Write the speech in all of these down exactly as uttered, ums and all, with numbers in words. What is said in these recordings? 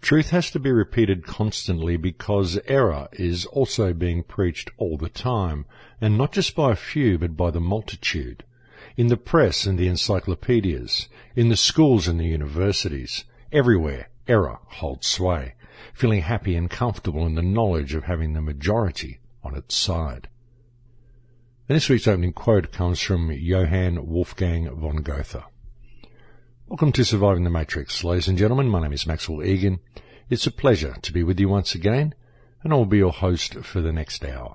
truth has to be repeated constantly because error is also being preached all the time, and not just by a few, but by the multitude. In the press and the encyclopedias, in the schools and the universities, everywhere error holds sway, feeling happy and comfortable in the knowledge of having the majority on its side. And this week's opening quote comes from Johann Wolfgang von Goethe. Welcome to Surviving the Matrix, ladies and gentlemen. My name is Maxwell Egan. It's a pleasure to be with you once again, and I'll be your host for the next hour.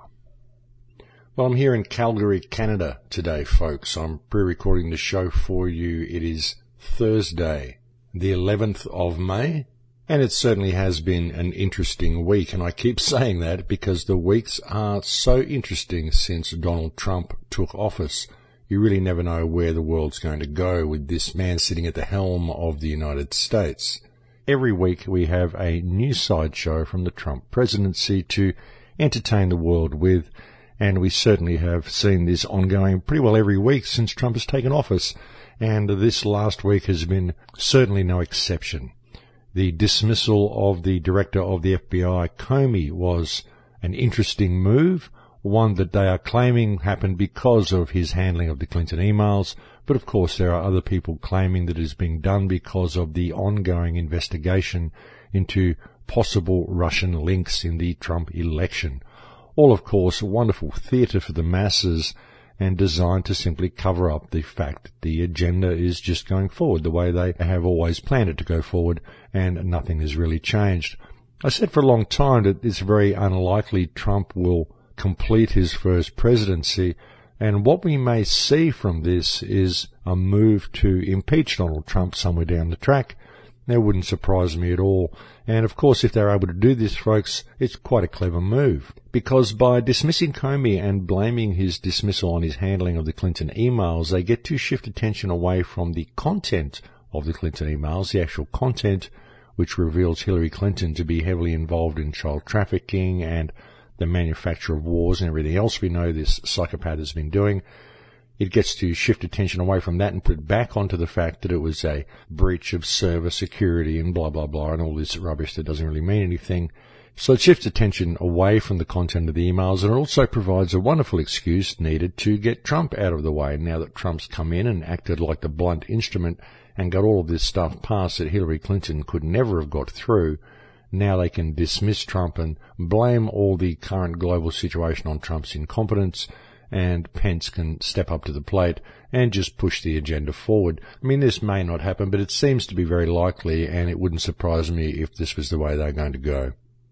Well, I'm here in Calgary, Canada today, folks. I'm pre-recording the show for you. It is Thursday, the eleventh of May, and it certainly has been an interesting week, and I keep saying that because the weeks are so interesting since Donald Trump took office. You really never know where the world's going to go with this man sitting at the helm of the United States. Every week we have a new sideshow from the Trump presidency to entertain the world with, and we certainly have seen this ongoing pretty well every week since Trump has taken office, and this last week has been certainly no exception. The dismissal of the director of the F B I, Comey, was an interesting move, one that they are claiming happened because of his handling of the Clinton emails, but of course there are other people claiming that it is being done because of the ongoing investigation into possible Russian links in the Trump election. All, of course, wonderful theatre for the masses and designed to simply cover up the fact that the agenda is just going forward the way they have always planned it to go forward, and nothing has really changed. I said for a long time that it's very unlikely Trump will complete his first presidency, and what we may see from this is a move to impeach Donald Trump somewhere down the track. That wouldn't surprise me at all. And of course, if they're able to do this, folks, it's quite a clever move, because by dismissing Comey and blaming his dismissal on his handling of the Clinton emails, they get to shift attention away from the content of the Clinton emails, the actual content, which reveals Hillary Clinton to be heavily involved in child trafficking and the manufacture of wars and everything else we know this psychopath has been doing. It gets to shift attention away from that and put it back onto the fact that it was a breach of server security and blah, blah, blah, and all this rubbish that doesn't really mean anything. So it shifts attention away from the content of the emails, and it also provides a wonderful excuse needed to get Trump out of the way now that Trump's come in and acted like the blunt instrument and got all of this stuff passed that Hillary Clinton could never have got through. Now they can dismiss Trump and blame all the current global situation on Trump's incompetence, and Pence can step up to the plate and just push the agenda forward. I mean, this may not happen, but it seems to be very likely, and it wouldn't surprise me if this was the way they're going to go.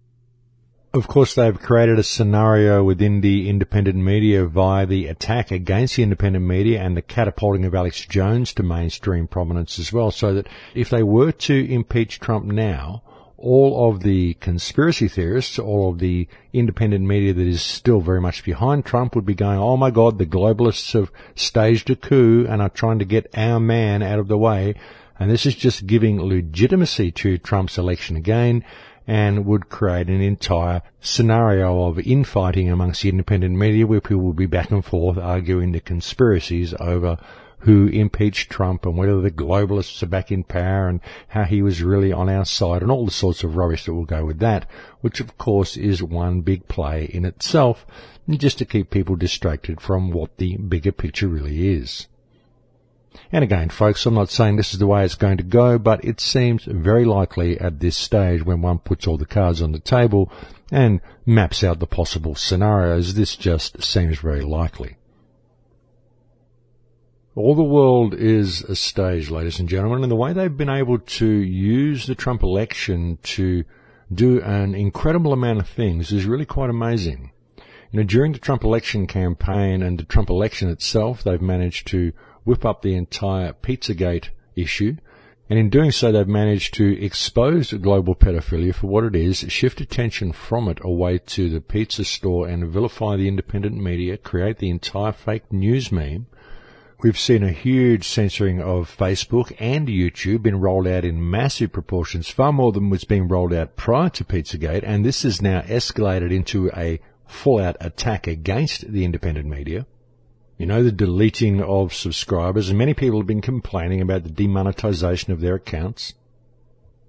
Of course, they've created a scenario within the independent media via the attack against the independent media and the catapulting of Alex Jones to mainstream prominence as well, so that if they were to impeach Trump now, all of the conspiracy theorists, all of the independent media that is still very much behind Trump would be going, oh my God, the globalists have staged a coup and are trying to get our man out of the way. And this is just giving legitimacy to Trump's election again, and would create an entire scenario of infighting amongst the independent media where people would be back and forth arguing the conspiracies over who impeached Trump and whether the globalists are back in power and how he was really on our side and all the sorts of rubbish that will go with that, which of course is one big play in itself, just to keep people distracted from what the bigger picture really is. And again, folks, I'm not saying this is the way it's going to go, but it seems very likely at this stage when one puts all the cards on the table and maps out the possible scenarios, this just seems very likely. All the world is a stage, ladies and gentlemen, and the way they've been able to use the Trump election to do an incredible amount of things is really quite amazing. You know, during the Trump election campaign and the Trump election itself, they've managed to whip up the entire Pizzagate issue, and in doing so they've managed to expose global pedophilia for what it is, shift attention from it away to the pizza store and vilify the independent media, create the entire fake news meme. We've seen a huge censoring of Facebook and YouTube been rolled out in massive proportions, far more than was being rolled out prior to Pizzagate, and this has now escalated into a full-out attack against the independent media. You know, the deleting of subscribers, and many people have been complaining about the demonetization of their accounts.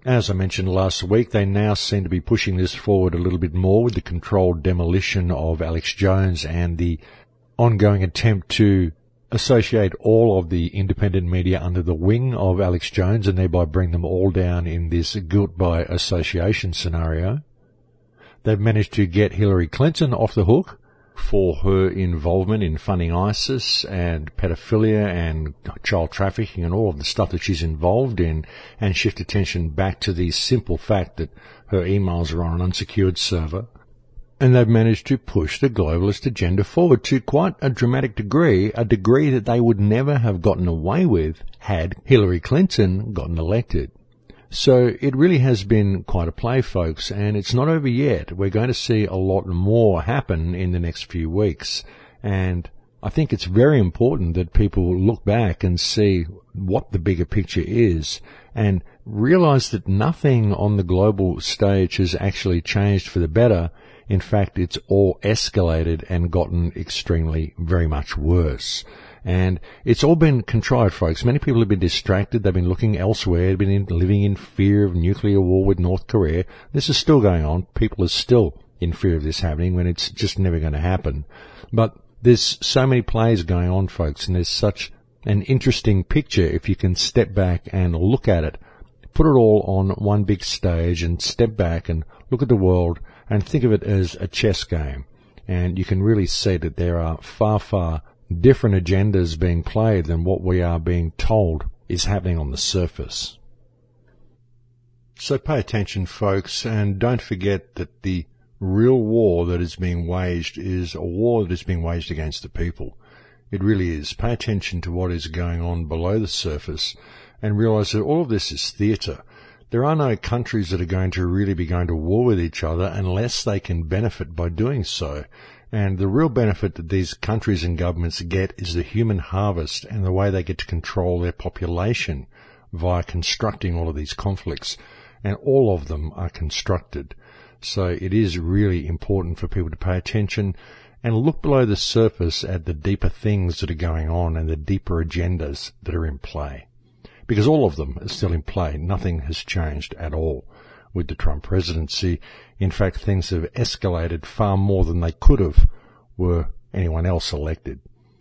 As I mentioned last week, they now seem to be pushing this forward a little bit more with the controlled demolition of Alex Jones and the ongoing attempt to associate all of the independent media under the wing of Alex Jones and thereby bring them all down in this guilt by association scenario. They've managed to get Hillary Clinton off the hook for her involvement in funding ISIS and pedophilia and child trafficking and all of the stuff that she's involved in, and shift attention back to the simple fact that her emails are on an unsecured server. And they've managed to push the globalist agenda forward to quite a dramatic degree, a degree that they would never have gotten away with had Hillary Clinton gotten elected. So it really has been quite a play, folks, and it's not over yet. We're going to see a lot more happen in the next few weeks, and I think it's very important that people look back and see what the bigger picture is and realize that nothing on the global stage has actually changed for the better. In fact, it's all escalated and gotten extremely very much worse. And it's all been contrived, folks. Many people have been distracted. They've been looking elsewhere. They've been in, living in fear of nuclear war with North Korea. This is still going on. People are still in fear of this happening when it's just never going to happen. But there's so many plays going on, folks, and there's such an interesting picture if you can step back and look at it. Put it all on one big stage and step back and look at the world and think of it as a chess game. And you can really see that there are far, far different agendas being played than what we are being told is happening on the surface. So pay attention, folks, and don't forget that the real war that is being waged is a war that is being waged against the people. It really is. Pay attention to what is going on below the surface and realize that all of this is theatre. There are no countries that are going to really be going to war with each other unless they can benefit by doing so. And the real benefit that these countries and governments get is the human harvest and the way they get to control their population via constructing all of these conflicts. And all of them are constructed. So it is really important for people to pay attention and look below the surface at the deeper things that are going on and the deeper agendas that are in play. Because all of them are still in play. Nothing has changed at all with the Trump presidency. In fact, things have escalated far more than they could have were anyone else elected.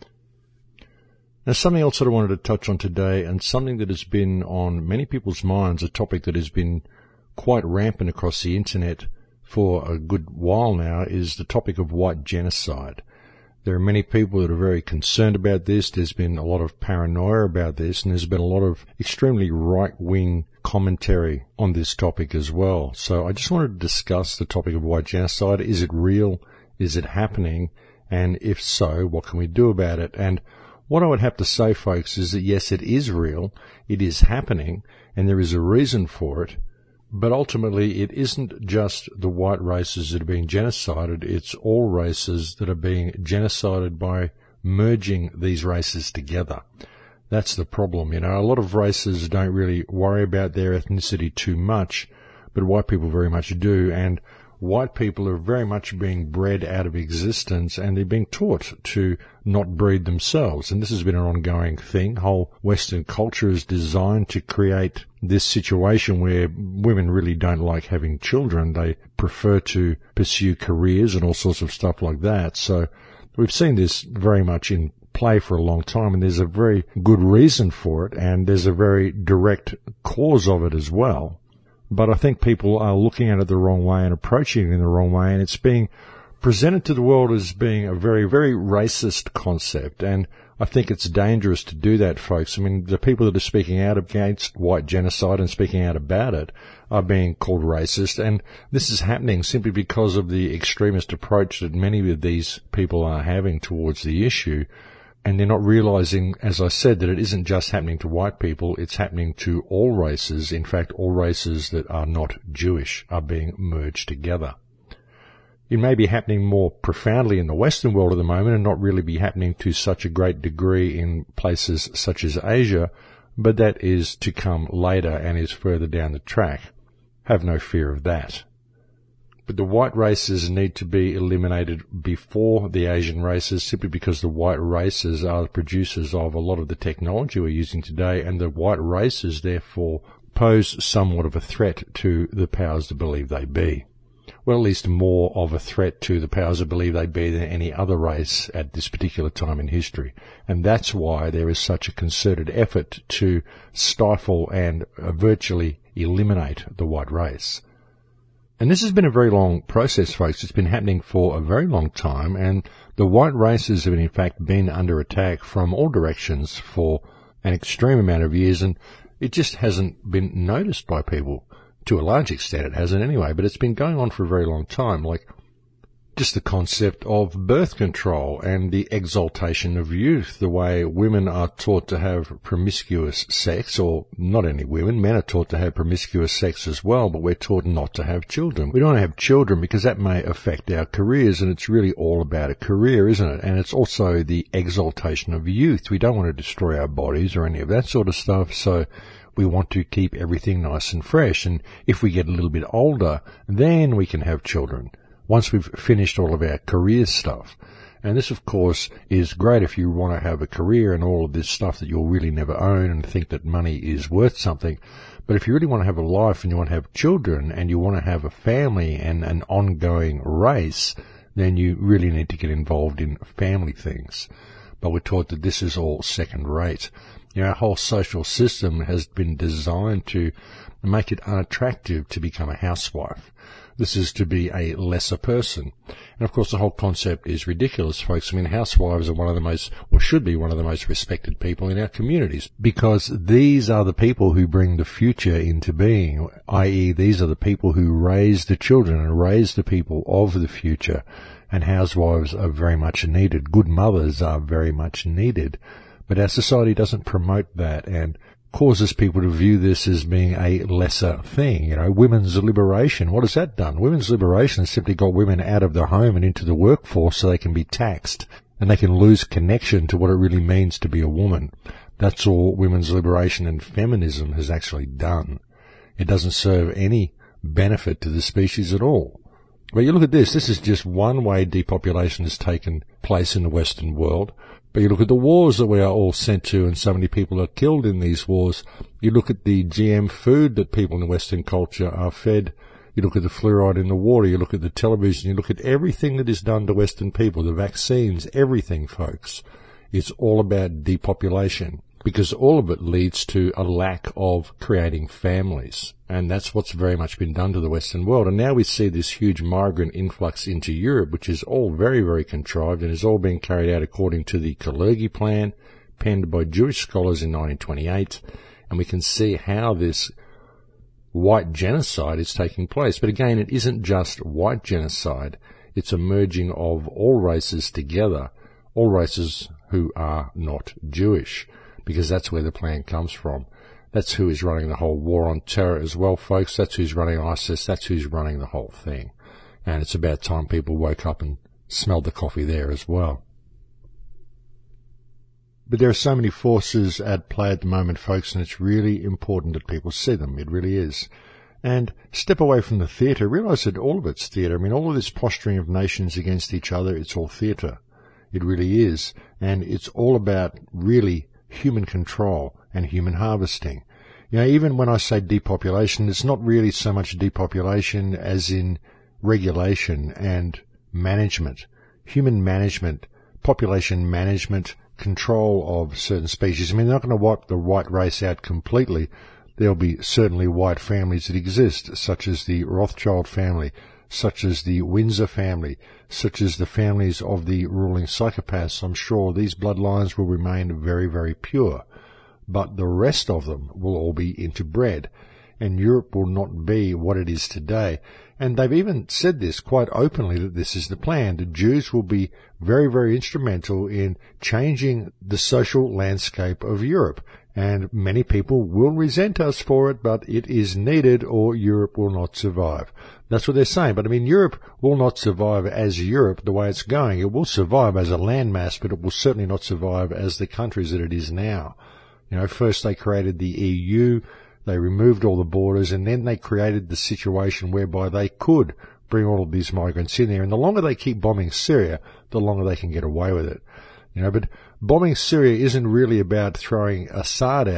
Now, something else that I wanted to touch on today, and something that has been on many people's minds, a topic that has been quite rampant across the internet for a good while now, is the topic of white genocide. There are many people that are very concerned about this. There's been a lot of paranoia about this, and there's been a lot of extremely right-wing commentary on this topic as well. So I just wanted to discuss the topic of white genocide. Is it real? Is it happening? And if so, what can we do about it? And what I would have to say, folks, is that yes, it is real, it is happening, and there is a reason for it. But ultimately, it isn't just the white races that are being genocided, it's all races that are being genocided by merging these races together. That's the problem. You know, a lot of races don't really worry about their ethnicity too much, but white people very much do, and white people are very much being bred out of existence, and they're being taught to not breed themselves. And this has been an ongoing thing. Whole Western culture is designed to create this situation where women really don't like having children. They prefer to pursue careers and all sorts of stuff like that. So we've seen this very much in play for a long time, and there's a very good reason for it, and there's a very direct cause of it as well. But I think people are looking at it the wrong way and approaching it in the wrong way, and it's being presented to the world as being a very, very racist concept. And I think it's dangerous to do that, folks. I mean, the people that are speaking out against white genocide and speaking out about it are being called racist, and this is happening simply because of the extremist approach that many of these people are having towards the issue. And they're not realizing, as I said, that it isn't just happening to white people, it's happening to all races. In fact, all races that are not Jewish are being merged together. It may be happening more profoundly in the Western world at the moment and not really be happening to such a great degree in places such as Asia, but that is to come later and is further down the track. Have no fear of that. But the white races need to be eliminated before the Asian races, simply because the white races are the producers of a lot of the technology we're using today, and the white races therefore pose somewhat of a threat to the powers that believe they be. Well, at least more of a threat to the powers that believe they be than any other race at this particular time in history. And that's why there is such a concerted effort to stifle and uh, virtually eliminate the white race. And this has been a very long process, folks. It's been happening for a very long time, and the white races have in fact been under attack from all directions for an extreme amount of years, and it just hasn't been noticed by people. To a large extent, it hasn't anyway, but it's been going on for a very long time, like just the concept of birth control and the exaltation of youth, the way women are taught to have promiscuous sex, or not only women, men are taught to have promiscuous sex as well, but we're taught not to have children. We don't have children because that may affect our careers, and it's really all about a career, isn't it? And it's also the exaltation of youth. We don't want to destroy our bodies or any of that sort of stuff, so we want to keep everything nice and fresh. And if we get a little bit older, then we can have children, once we've finished all of our career stuff. And this, of course, is great if you want to have a career and all of this stuff that you'll really never own and think that money is worth something. But if you really want to have a life and you want to have children and you want to have a family and an ongoing race, then you really need to get involved in family things. But we're taught that this is all second rate. You know, our whole social system has been designed to make it unattractive to become a housewife. This is to be a lesser person. And of course the whole concept is ridiculous, folks. I mean, housewives are one of the most, or should be one of the most respected people in our communities, because these are the people who bring the future into being, that is these are the people who raise the children and raise the people of the future. And housewives are very much needed. Good mothers are very much needed. But our society doesn't promote that and causes people to view this as being a lesser thing. You know, women's liberation, what has that done? Women's liberation has simply got women out of the home and into the workforce so they can be taxed and they can lose connection to what it really means to be a woman. That's all women's liberation and feminism has actually done. It doesn't serve any benefit to the species at all. But you look at this, this is just one way depopulation has taken place in the Western world. But you look at the wars that we are all sent to and so many people are killed in these wars. You look at the G M food that people in Western culture are fed. You look at the fluoride in the water. You look at the television. You look at everything that is done to Western people, the vaccines, everything, folks. It's all about depopulation, because all of it leads to a lack of creating families. And that's what's very much been done to the Western world. And now we see this huge migrant influx into Europe, which is all very, very contrived and is all being carried out according to the Kalergi Plan, penned by Jewish scholars in nineteen twenty-eight. And we can see how this white genocide is taking place. But again, it isn't just white genocide. It's a merging of all races together, all races who are not Jewish, because that's where the plan comes from. That's who is running the whole war on terror as well, folks. That's who's running ISIS. That's who's running the whole thing. And it's about time people woke up and smelled the coffee there as well. But there are so many forces at play at the moment, folks, and it's really important that people see them. It really is. And step away from the theatre. Realise that all of it's theatre. I mean, all of this posturing of nations against each other, it's all theatre. It really is. And it's all about really human control and human harvesting. You know, even when I say depopulation, it's not really so much depopulation as in regulation and management, human management, population management, control of certain species. I mean, they're not going to wipe the white race out completely. There'll be certainly white families that exist, such as the Rothschild family, such as the Windsor family, such as the families of the ruling psychopaths. I'm sure these bloodlines will remain very, very pure. But the rest of them will all be interbred, and Europe will not be what it is today. And they've even said this quite openly, that this is the plan. The Jews will be very, very instrumental in changing the social landscape of Europe. And many people will resent us for it, but it is needed or Europe will not survive. That's what they're saying. But I mean, Europe will not survive as Europe the way it's going. It will survive as a landmass, but it will certainly not survive as the countries that it is now. You know, first they created the E U, they removed all the borders, and then they created the situation whereby they could bring all of these migrants in there. And the longer they keep bombing Syria, the longer they can get away with it. You know, but bombing Syria isn't really about throwing Assad out.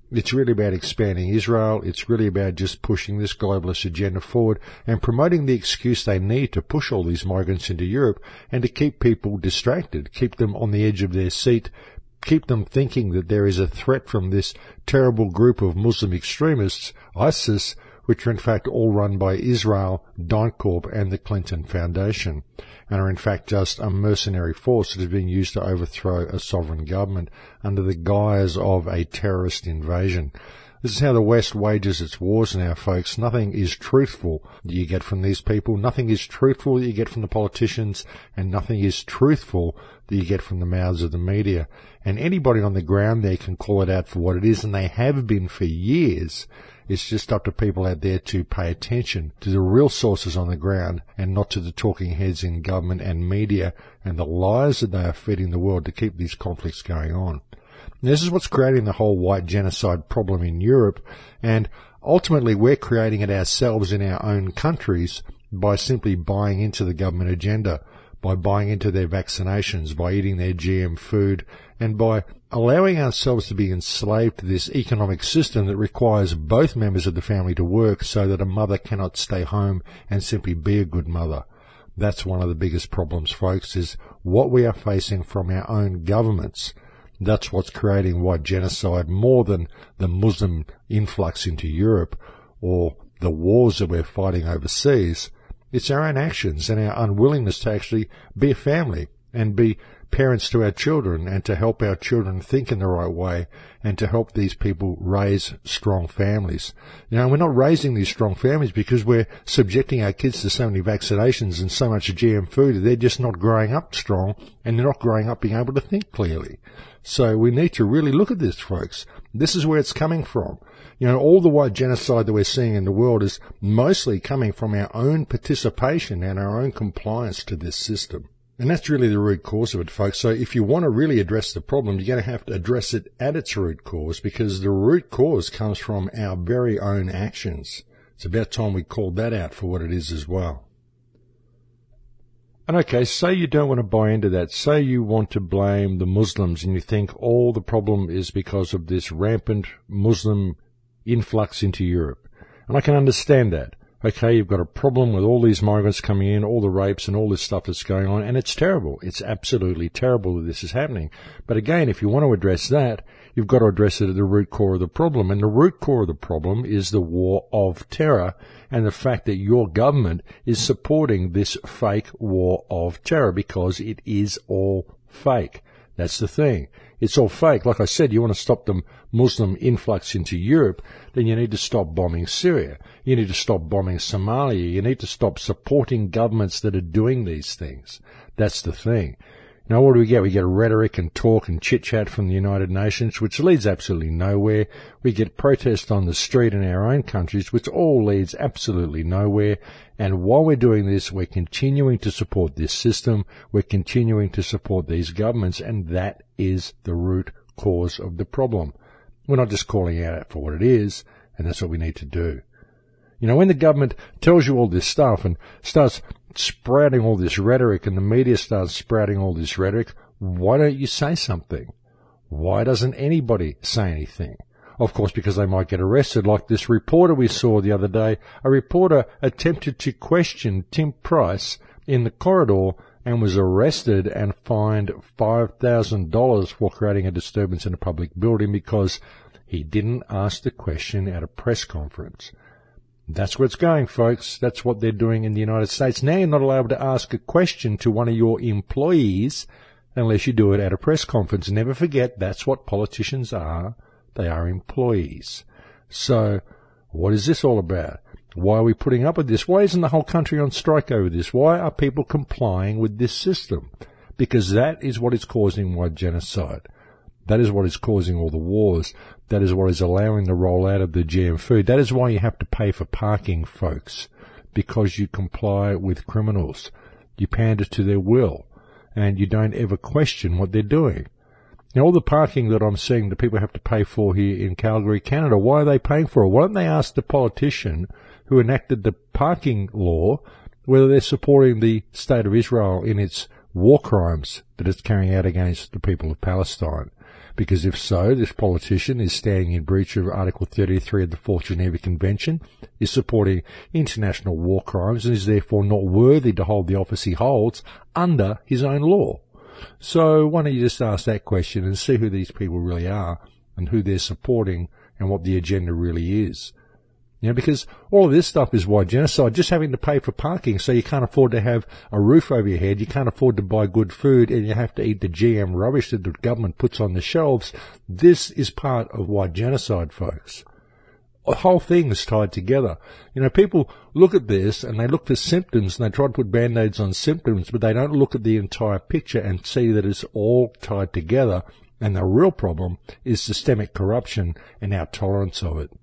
It's really about expanding Israel. It's really about just pushing this globalist agenda forward and promoting the excuse they need to push all these migrants into Europe and to keep people distracted, keep them on the edge of their seat, keep them thinking that there is a threat from this terrible group of Muslim extremists, ISIS, which are in fact all run by Israel, DynCorp and the Clinton Foundation, and are in fact just a mercenary force that is being used to overthrow a sovereign government under the guise of a terrorist invasion. This is how the West wages its wars now, folks. Nothing is truthful that you get from these people. Nothing is truthful that you get from the politicians, and nothing is truthful that you get from the mouths of the media. And anybody on the ground there can call it out for what it is, and they have been for years. It's just up to people out there to pay attention to the real sources on the ground and not to the talking heads in government and media and the lies that they are feeding the world to keep these conflicts going on. And this is what's creating the whole white genocide problem in Europe, and ultimately we're creating it ourselves in our own countries by simply buying into the government agenda, by buying into their vaccinations, by eating their G M food, and by allowing ourselves to be enslaved to this economic system that requires both members of the family to work so that a mother cannot stay home and simply be a good mother. That's one of the biggest problems, folks, is what we are facing from our own governments. That's what's creating white genocide more than the Muslim influx into Europe or the wars that we're fighting overseas. It's our own actions and our unwillingness to actually be a family and be parents to our children and to help our children think in the right way and to help these people raise strong families. You know, we're not raising these strong families because we're subjecting our kids to so many vaccinations and so much G M food. They're just not growing up strong and they're not growing up being able to think clearly. So we need to really look at this, folks. This is where it's coming from. You know, all the white genocide that we're seeing in the world is mostly coming from our own participation and our own compliance to this system. And that's really the root cause of it, folks. So if you want to really address the problem, you're going to have to address it at its root cause, because the root cause comes from our very own actions. It's about time we called that out for what it is as well. And okay, say you don't want to buy into that. Say you want to blame the Muslims and you think all the problem is because of this rampant Muslim influx into Europe. And I can understand that. Okay, you've got a problem with all these migrants coming in, all the rapes and all this stuff that's going on, and it's terrible. It's absolutely terrible that this is happening. But again, if you want to address that, you've got to address it at the root core of the problem. And the root core of the problem is the war of terror and the fact that your government is supporting this fake war of terror, because it is all fake. That's the thing. It's all fake. Like I said, you want to stop the Muslim influx into Europe, then you need to stop bombing Syria. You need to stop bombing Somalia. You need to stop supporting governments that are doing these things. That's the thing. Now, what do we get? We get rhetoric and talk and chit-chat from the United Nations, which leads absolutely nowhere. We get protests on the street in our own countries, which all leads absolutely nowhere. And while we're doing this, we're continuing to support this system. We're continuing to support these governments, and that is the root cause of the problem. We're not just calling out for what it is, and that's what we need to do. You know, when the government tells you all this stuff and starts sprouting all this rhetoric and the media starts sprouting all this rhetoric, why don't you say something? Why doesn't anybody say anything? Of course, because they might get arrested, like this reporter we saw the other day. A reporter attempted to question Tim Price in the corridor and was arrested and fined five thousand dollars for creating a disturbance in a public building because he didn't ask the question at a press conference. That's where it's going, folks. That's what they're doing in the United States. Now you're not allowed to ask a question to one of your employees unless you do it at a press conference. Never forget, that's what politicians are. They are employees. So what is this all about? Why are we putting up with this? Why isn't the whole country on strike over this? Why are people complying with this system? Because that is what is causing white genocide. That is what is causing all the wars. That is what is allowing the rollout of the G M food. That is why you have to pay for parking, folks, because you comply with criminals. You pander to their will, and you don't ever question what they're doing. Now, all the parking that I'm seeing that people have to pay for here in Calgary, Canada, why are they paying for it? Why don't they ask the politician who enacted the parking law whether they're supporting the State of Israel in its war crimes that it's carrying out against the people of Palestine? Because if so, this politician is standing in breach of Article thirty-three of the Fourth Geneva Convention, is supporting international war crimes, and is therefore not worthy to hold the office he holds under his own law. So why don't you just ask that question and see who these people really are and who they're supporting and what the agenda really is. You know, because all of this stuff is white genocide. Just having to pay for parking so you can't afford to have a roof over your head, you can't afford to buy good food, and you have to eat the G M rubbish that the government puts on the shelves. This is part of white genocide, folks. The whole thing is tied together. You know, people look at this and they look for symptoms and they try to put band-aids on symptoms, but they don't look at the entire picture and see that it's all tied together. And the real problem is systemic corruption and our tolerance of it.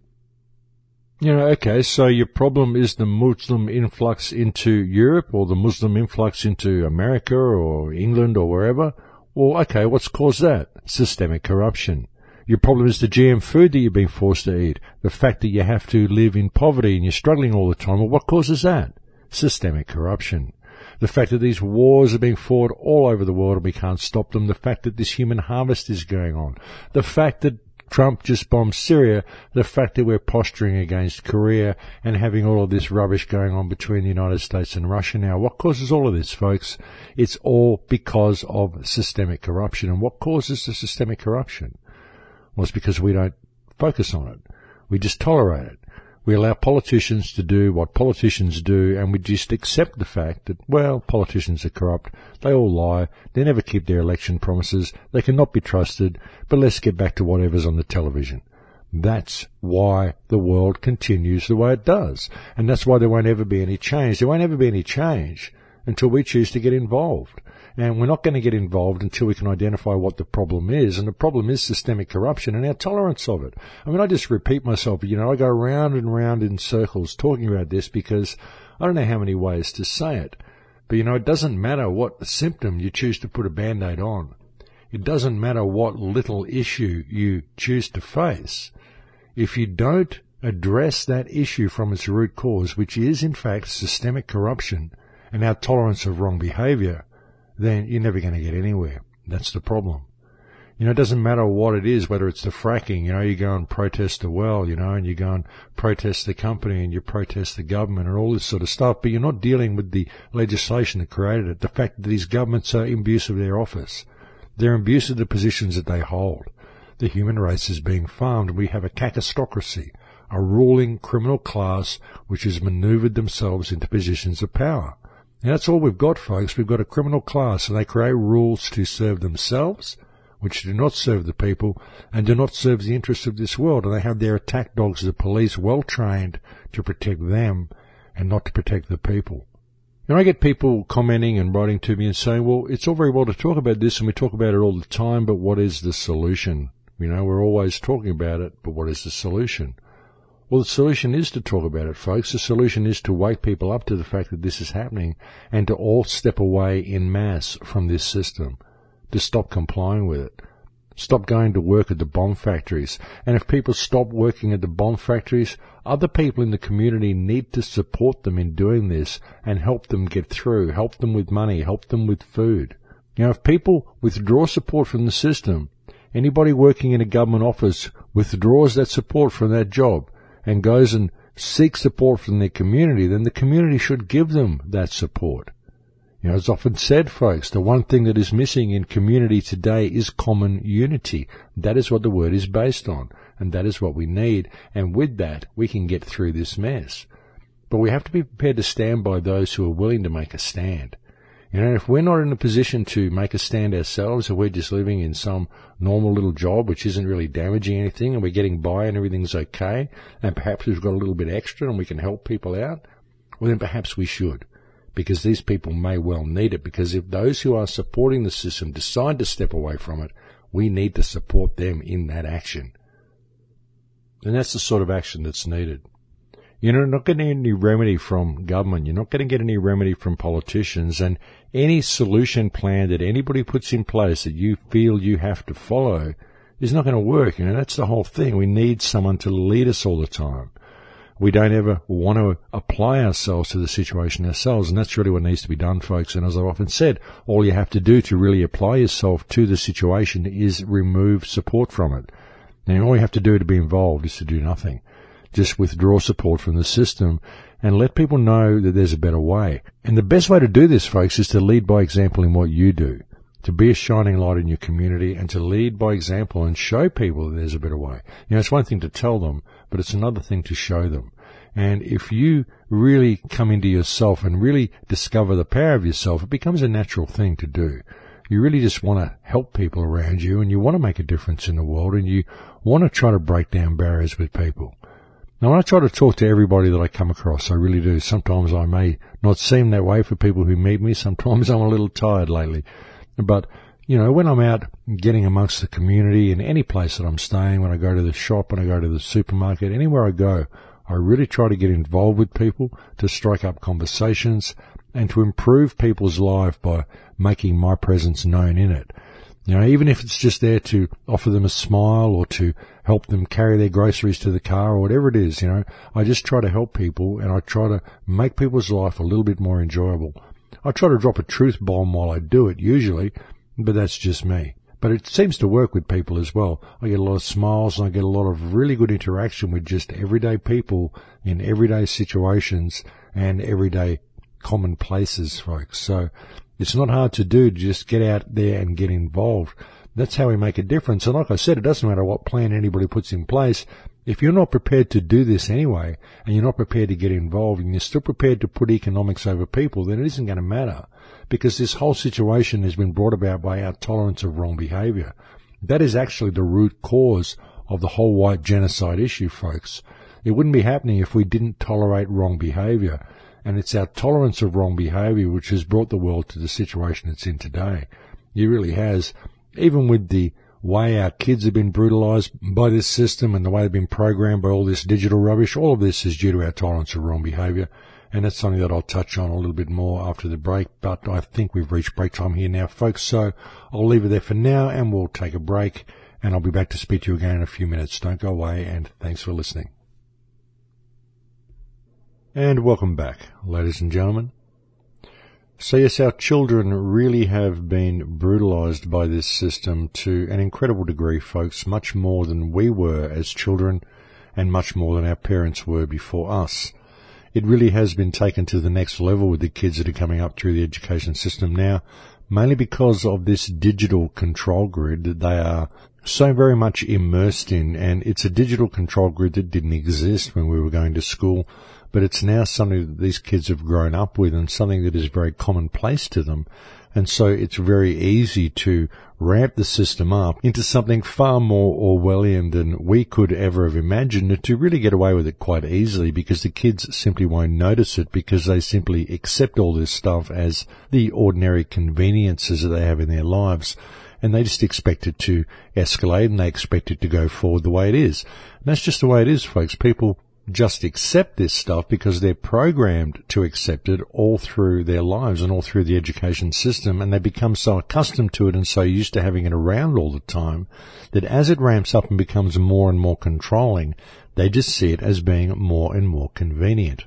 You know, okay, so your problem is the Muslim influx into Europe or the Muslim influx into America or England or wherever. Well, okay, what's caused that? Systemic corruption. Your problem is the G M food that you've been forced to eat. The fact that you have to live in poverty and you're struggling all the time. Well, what causes that? Systemic corruption. The fact that these wars are being fought all over the world and we can't stop them. The fact that this human harvest is going on. The fact that Trump just bombed Syria. The fact that we're posturing against Korea and having all of this rubbish going on between the United States and Russia now. What causes all of this, folks? It's all because of systemic corruption. And what causes the systemic corruption? Well, it's because we don't focus on it. We just tolerate it. We allow politicians to do what politicians do, and we just accept the fact that, well, politicians are corrupt. They all lie. They never keep their election promises. They cannot be trusted. But let's get back to whatever's on the television. That's why the world continues the way it does. And that's why there won't ever be any change. There won't ever be any change until we choose to get involved. And we're not going to get involved until we can identify what the problem is. And the problem is systemic corruption and our tolerance of it. I mean, I just repeat myself. You know, I go round and round in circles talking about this because I don't know how many ways to say it. But, you know, it doesn't matter what symptom you choose to put a Band-Aid on. It doesn't matter what little issue you choose to face. If you don't address that issue from its root cause, which is, in fact, systemic corruption and our tolerance of wrong behaviour, then you're never going to get anywhere. That's the problem. You know, it doesn't matter what it is, whether it's the fracking, you know, you go and protest the well, you know, and you go and protest the company and you protest the government and all this sort of stuff, but you're not dealing with the legislation that created it, the fact that these governments are imbued of their office. They're imbued of the positions that they hold. The human race is being farmed, and we have a cacistocracy, a ruling criminal class which has manoeuvred themselves into positions of power. And that's all we've got, folks. We've got a criminal class, and they create rules to serve themselves, which do not serve the people, and do not serve the interests of this world. And they have their attack dogs, the police, well trained to protect them and not to protect the people. And I get people commenting and writing to me and saying, well, it's all very well to talk about this, and we talk about it all the time, but what is the solution? You know, we're always talking about it, but what is the solution? Well, the solution is to talk about it, folks. The solution is to wake people up to the fact that this is happening and to all step away en masse from this system, to stop complying with it. Stop going to work at the bomb factories. And if people stop working at the bomb factories, other people in the community need to support them in doing this and help them get through, help them with money, help them with food. You know, if people withdraw support from the system, anybody working in a government office withdraws that support from that job and goes and seeks support from their community, then the community should give them that support. You know, it's often said, folks, the one thing that is missing in community today is common unity. That is what the word is based on, and that is what we need, and with that, we can get through this mess. But we have to be prepared to stand by those who are willing to make a stand. You know, if we're not in a position to make a stand ourselves, or we're just living in some normal little job which isn't really damaging anything, and we're getting by and everything's okay, and perhaps we've got a little bit extra and we can help people out, well then perhaps we should, because these people may well need it, because if those who are supporting the system decide to step away from it, we need to support them in that action. And that's the sort of action that's needed. You're not getting any remedy from government. You're not going to get any remedy from politicians. And any solution plan that anybody puts in place that you feel you have to follow is not going to work. You know, that's the whole thing. We need someone to lead us all the time. we don't ever want to apply ourselves to the situation ourselves, and that's really what needs to be done, folks. And as I've often said, all you have to do to really apply yourself to the situation is remove support from it. And all you have to do to be involved is to do nothing. Just withdraw support from the system and let people know that there's a better way. And the best way to do this, folks, is to lead by example in what you do, to be a shining light in your community and to lead by example and show people that there's a better way. You know, it's one thing to tell them, but it's another thing to show them. And if you really come into yourself and really discover the power of yourself, it becomes a natural thing to do. You really just want to help people around you, and you want to make a difference in the world, and you want to try to break down barriers with people. Now, when I try to talk to everybody that I come across, I really do. Sometimes I may not seem that way for people who meet me. Sometimes I'm a little tired lately. But, you know, when I'm out getting amongst the community in any place that I'm staying, when I go to the shop, when I go to the supermarket, anywhere I go, I really try to get involved with people, to strike up conversations, and to improve people's life by making my presence known in it. You know, even if it's just there to offer them a smile or to help them carry their groceries to the car or whatever it is, you know, I just try to help people, and I try to make people's life a little bit more enjoyable. I try to drop a truth bomb while I do it, usually, but that's just me. But it seems to work with people as well. I get a lot of smiles, and I get a lot of really good interaction with just everyday people in everyday situations and everyday common places, folks. So it's not hard to do, to just get out there and get involved. That's how we make a difference. And like I said, it doesn't matter what plan anybody puts in place. If you're not prepared to do this anyway, and you're not prepared to get involved, and you're still prepared to put economics over people, then it isn't going to matter. Because this whole situation has been brought about by our tolerance of wrong behavior. That is actually the root cause of the whole white genocide issue, folks. It wouldn't be happening if we didn't tolerate wrong behavior. And it's our tolerance of wrong behavior which has brought the world to the situation it's in today. It really has. Even with the way our kids have been brutalized by this system and the way they've been programmed by all this digital rubbish, all of this is due to our tolerance of wrong behavior. And that's something that I'll touch on a little bit more after the break. But I think we've reached break time here now, folks. So I'll leave it there for now, and we'll take a break. And I'll be back to speak to you again in a few minutes. Don't go away, and thanks for listening. And welcome back, ladies and gentlemen. So yes, our children really have been brutalized by this system to an incredible degree, folks, much more than we were as children and much more than our parents were before us. It really has been taken to the next level with the kids that are coming up through the education system now, mainly because of this digital control grid that they are so very much immersed in. And it's a digital control grid that didn't exist when we were going to school, but it's now something that these kids have grown up with and something that is very commonplace to them. And so it's very easy to ramp the system up into something far more Orwellian than we could ever have imagined, and to really get away with it quite easily because the kids simply won't notice it because they simply accept all this stuff as the ordinary conveniences that they have in their lives. And they just expect it to escalate, and they expect it to go forward the way it is. And that's just the way it is, folks. People just accept this stuff because they're programmed to accept it all through their lives and all through the education system, and they become so accustomed to it and so used to having it around all the time that as it ramps up and becomes more and more controlling, they just see it as being more and more convenient.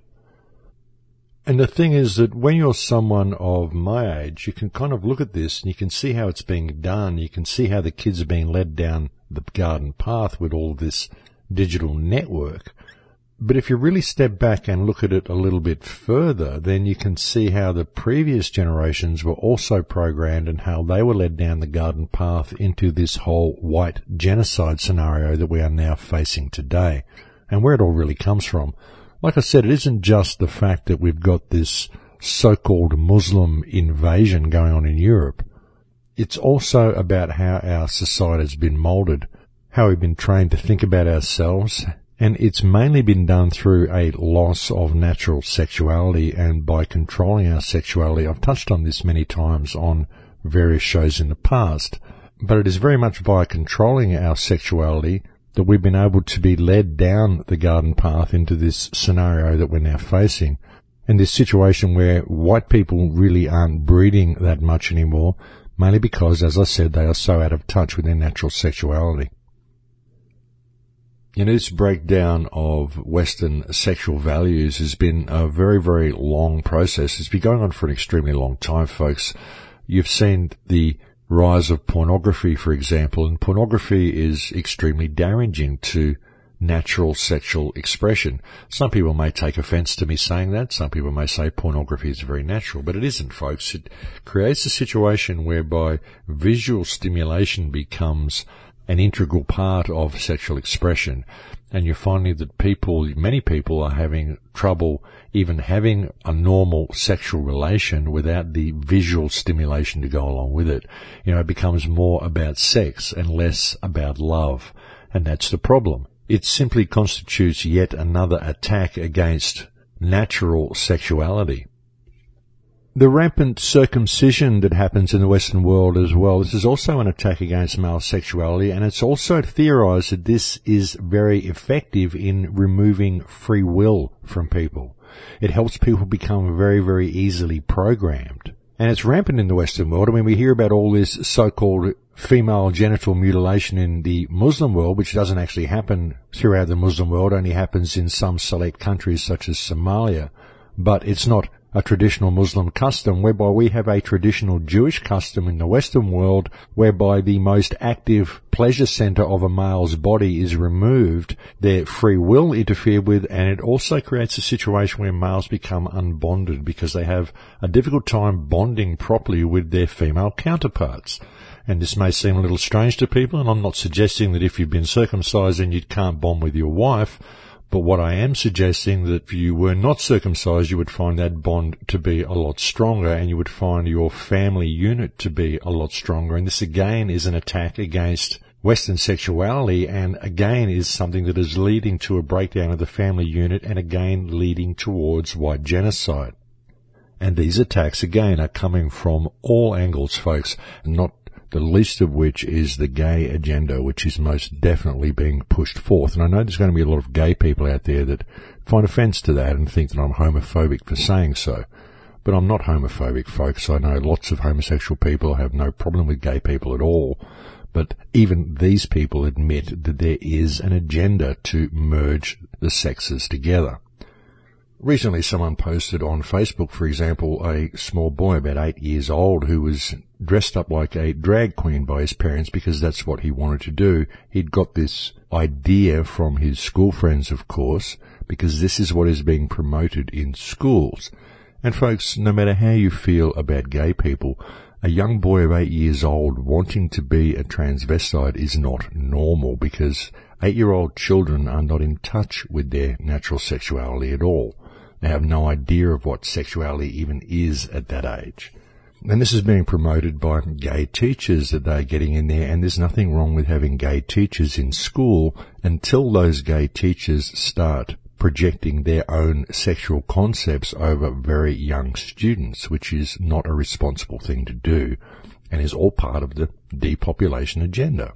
And the thing is that when you're someone of my age, you can kind of look at this and you can see how it's being done. You can see how the kids are being led down the garden path with all this digital network. But if you really step back and look at it a little bit further, then you can see how the previous generations were also programmed and how they were led down the garden path into this whole white genocide scenario that we are now facing today, and where it all really comes from. Like I said, it isn't just the fact that we've got this so-called Muslim invasion going on in Europe. It's also about how our society has been moulded, how we've been trained to think about ourselves. And it's mainly been done through a loss of natural sexuality and by controlling our sexuality. I've touched on this many times on various shows in the past, but it is very much by controlling our sexuality that we've been able to be led down the garden path into this scenario that we're now facing. And this situation where white people really aren't breeding that much anymore, mainly because, as I said, they are so out of touch with their natural sexuality. You know, this breakdown of Western sexual values has been a very, very long process. It's been going on for an extremely long time, folks. You've seen the rise of pornography, for example, and pornography is extremely damaging to natural sexual expression. Some people may take offense to me saying that. Some people may say pornography is very natural, but it isn't, folks. It creates a situation whereby visual stimulation becomes an integral part of sexual expression. And you're finding that people, many people are having trouble even having a normal sexual relation without the visual stimulation to go along with it. You know, it becomes more about sex and less about love. And that's the problem. It simply constitutes yet another attack against natural sexuality. The rampant circumcision that happens in the Western world as well, this is also an attack against male sexuality, and it's also theorized that this is very effective in removing free will from people. It helps people become very, very easily programmed. And it's rampant in the Western world. I mean, we hear about all this so-called female genital mutilation in the Muslim world, which doesn't actually happen throughout the Muslim world, only happens in some select countries such as Somalia. But it's not a traditional Muslim custom, whereby we have a traditional Jewish custom in the Western world, whereby the most active pleasure center of a male's body is removed, their free will interfered with, and it also creates a situation where males become unbonded because they have a difficult time bonding properly with their female counterparts. And this may seem a little strange to people, and I'm not suggesting that if you've been circumcised then you can't bond with your wife. But what I am suggesting that if you were not circumcised, you would find that bond to be a lot stronger, and you would find your family unit to be a lot stronger. And this again is an attack against Western sexuality, and again is something that is leading to a breakdown of the family unit, and again leading towards white genocide. And these attacks again are coming from all angles, folks, not the least of which is the gay agenda, which is most definitely being pushed forth. And I know there's going to be a lot of gay people out there that find offence to that and think that I'm homophobic for saying so. But I'm not homophobic, folks. I know lots of homosexual people have no problem with gay people at all. But even these people admit that there is an agenda to merge the sexes together. Recently, someone posted on Facebook, for example, a small boy about eight years old who was dressed up like a drag queen by his parents because that's what he wanted to do. He'd got this idea from his school friends, of course, because this is what is being promoted in schools. And folks, no matter how you feel about gay people, a young boy of eight years old wanting to be a transvestite is not normal, because eight-year-old children are not in touch with their natural sexuality at all. They have no idea of what sexuality even is at that age. And this is being promoted by gay teachers that they're getting in there, and there's nothing wrong with having gay teachers in school until those gay teachers start projecting their own sexual concepts over very young students, which is not a responsible thing to do, and is all part of the depopulation agenda.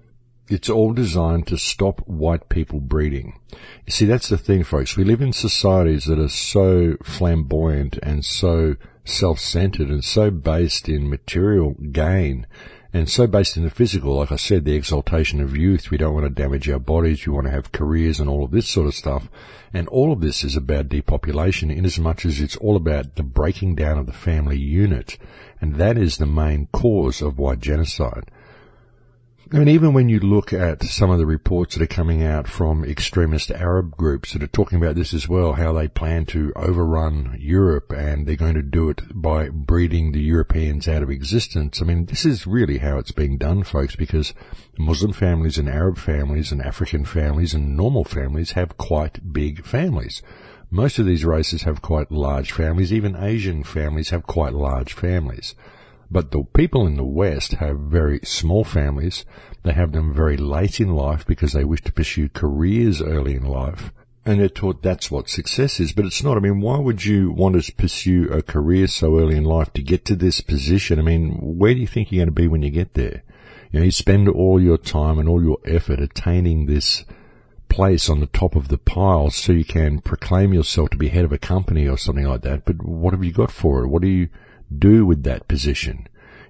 It's all designed to stop white people breeding. You see, that's the thing, folks. We live in societies that are so flamboyant and so self-centered and so based in material gain and so based in the physical. Like I said, the exaltation of youth. We don't want to damage our bodies. We want to have careers and all of this sort of stuff. And all of this is about depopulation, in as much as it's all about the breaking down of the family unit. And that is the main cause of white genocide. I mean, even when you look at some of the reports that are coming out from extremist Arab groups that are talking about this as well, how they plan to overrun Europe and they're going to do it by breeding the Europeans out of existence. I mean, this is really how it's being done, folks, because Muslim families and Arab families and African families and normal families have quite big families. Most of these races have quite large families. Even Asian families have quite large families. But the people in the West have very small families. They have them very late in life because they wish to pursue careers early in life. And they're taught that's what success is. But it's not. I mean, why would you want to pursue a career so early in life to get to this position? I mean, where do you think you're going to be when you get there? You know, you spend all your time and all your effort attaining this place on the top of the pile so you can proclaim yourself to be head of a company or something like that. But what have you got for it? What do you do with that position? You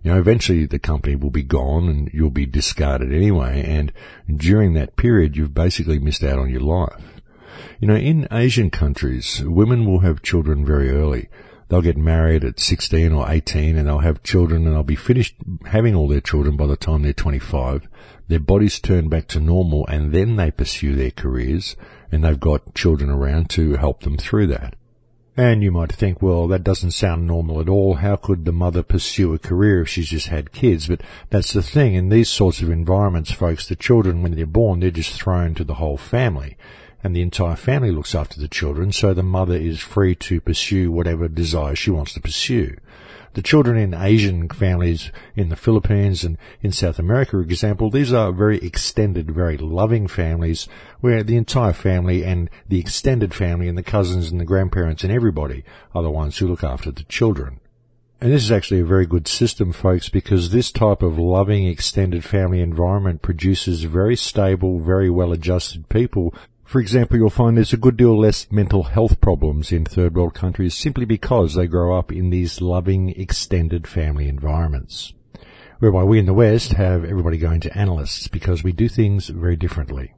You know, eventually the company will be gone and you'll be discarded anyway, and during that period you've basically missed out on your life. You know, in Asian countries, women will have children very early. They'll get married at sixteen or eighteen and they'll have children and they'll be finished having all their children by the time they're twenty-five. Their bodies turn back to normal and then they pursue their careers, and they've got children around to help them through that. And you might think, well, that doesn't sound normal at all. How could the mother pursue a career if she's just had kids? But that's the thing. In these sorts of environments, folks, the children, when they're born, they're just thrown to the whole family. And the entire family looks after the children, so the mother is free to pursue whatever desire she wants to pursue. The children in Asian families in the Philippines and in South America, for example, these are very extended, very loving families where the entire family and the extended family and the cousins and the grandparents and everybody are the ones who look after the children. And this is actually a very good system, folks, because this type of loving extended family environment produces very stable, very well-adjusted people. For example, you'll find there's a good deal less mental health problems in third world countries simply because they grow up in these loving, extended family environments. Whereby we in the West have everybody going to analysts because we do things very differently.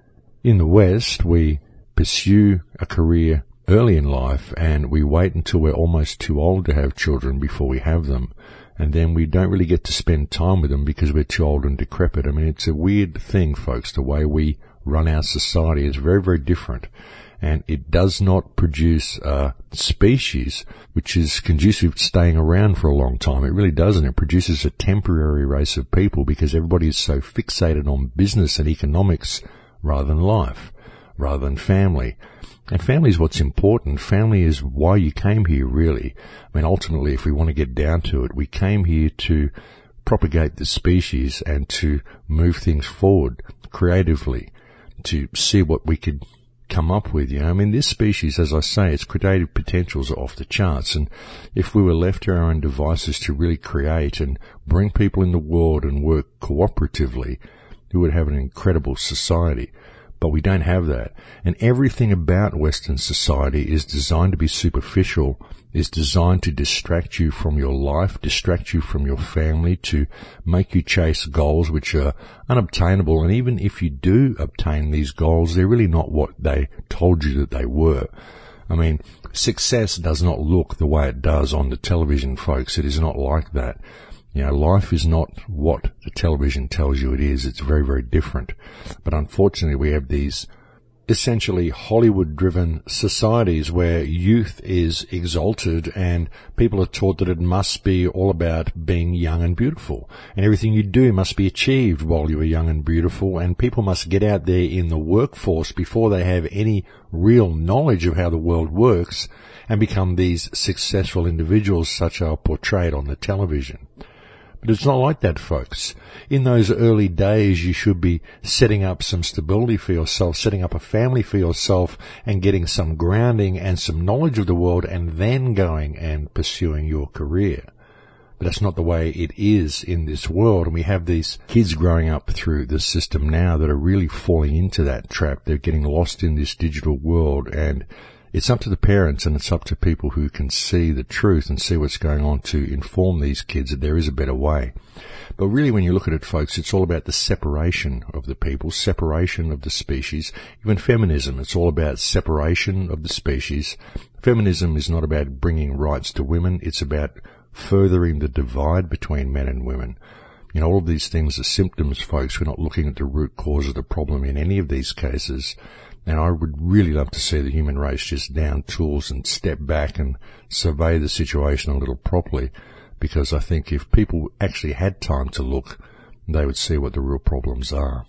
In the West, we pursue a career early in life and we wait until we're almost too old to have children before we have them. And then we don't really get to spend time with them because we're too old and decrepit. I mean, it's a weird thing, folks, the way we run our society is very, very different. And it does not produce a species which is conducive to staying around for a long time. It really doesn't. It produces a temporary race of people because everybody is so fixated on business and economics rather than life, rather than family. And family is what's important. Family is why you came here, really. I mean, ultimately, if we want to get down to it, we came here to propagate the species and to move things forward creatively, to see what we could come up with. You know, I mean, this species, as I say, its creative potentials are off the charts. And if we were left to our own devices to really create and bring people in the world and work cooperatively, we would have an incredible society. But we don't have that. And everything about Western society is designed to be superficial, is designed to distract you from your life, distract you from your family, to make you chase goals which are unobtainable. And even if you do obtain these goals, they're really not what they told you that they were. I mean, success does not look the way it does on the television, folks. It is not like that. You know, life is not what the television tells you it is. It's very, very different. But unfortunately, we have these essentially Hollywood-driven societies where youth is exalted and people are taught that it must be all about being young and beautiful. And everything you do must be achieved while you are young and beautiful. And people must get out there in the workforce before they have any real knowledge of how the world works and become these successful individuals such are portrayed on the television. But it's not like that, folks. In those early days, you should be setting up some stability for yourself, setting up a family for yourself, and getting some grounding and some knowledge of the world, and then going and pursuing your career. But that's not the way it is in this world, and we have these kids growing up through the system now that are really falling into that trap. They're getting lost in this digital world, and it's up to the parents and it's up to people who can see the truth and see what's going on to inform these kids that there is a better way. But really, when you look at it, folks, it's all about the separation of the people, separation of the species. Even feminism, it's all about separation of the species. Feminism is not about bringing rights to women. It's about furthering the divide between men and women. You know, all of these things are symptoms, folks. We're not looking at the root cause of the problem in any of these cases. And I would really love to see the human race just down tools and step back and survey the situation a little properly, because I think if people actually had time to look, they would see what the real problems are.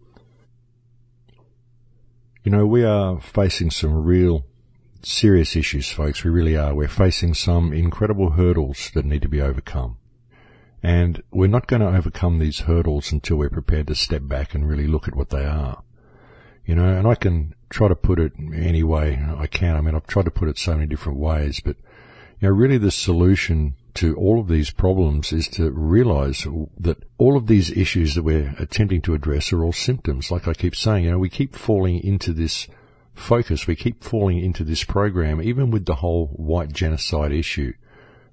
You know, we are facing some real serious issues, folks. We really are. We're facing some incredible hurdles that need to be overcome. And we're not going to overcome these hurdles until we're prepared to step back and really look at what they are. You know, and I can try to put it any way I can. I mean, I've tried to put it so many different ways, but, you know, really the solution to all of these problems is to realize that all of these issues that we're attempting to address are all symptoms. Like I keep saying, you know, we keep falling into this focus. We keep falling into this program, even with the whole white genocide issue.